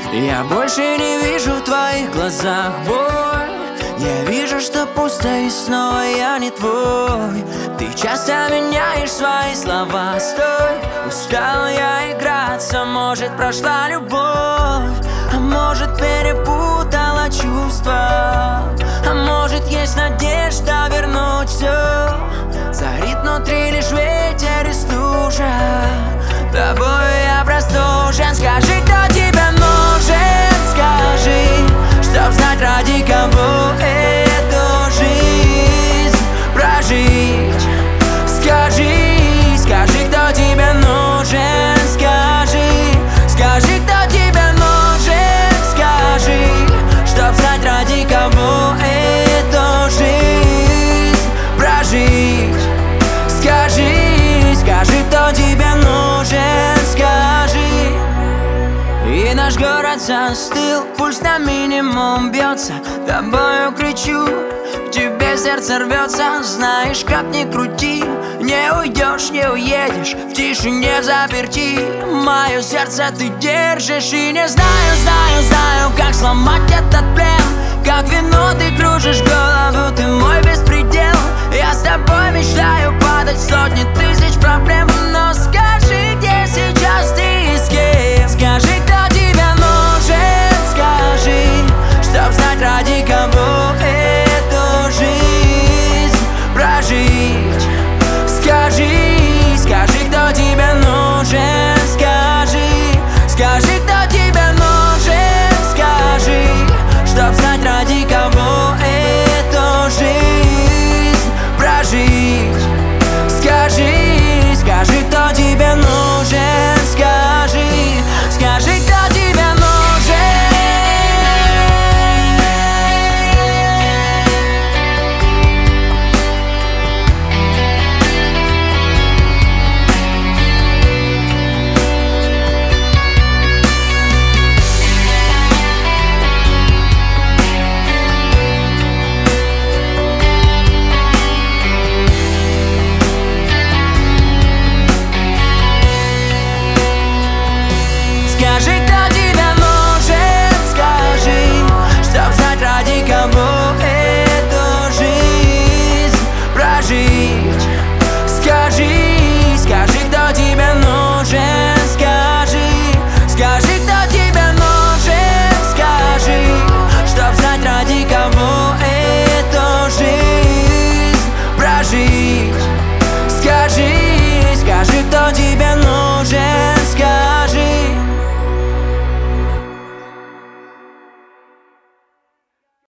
Я больше не вижу в твоих глазах боль. Я вижу, что пусто и снова я не твой. Ты часто меняешь свои слова. Стой, устал я играться. Может, прошла любовь, а может, перепутала чувства, а может, есть надежда вернуть все. Царит внутри лишь ветер и стужа. Тобой я простужен. Скажи, кто тебе нужен. Скажи, чтоб знать, ради кого эту жизнь прожить. Скажи, скажи, кто тебе нужен. Скажи, скажи, кто тебе нужен. Скажи, чтоб знать, ради кого эту жизнь прожить. Скажи, скажи, кто тебе нужен. Скажи. И наш город застыл, пульс на минимум бьется. Тобою кричу, к тебе сердце рвется. Знаешь, как ни крути, не уйдешь, не уедешь, в тишине заперти. Мое сердце ты держишь. И не знаю, как сломать этот плен. Как вино ты кружишь голову, ты мой беспредел. Я с тобой мечтаю падать в сотни тысяч проблем. Но скажи, где сейчас ты?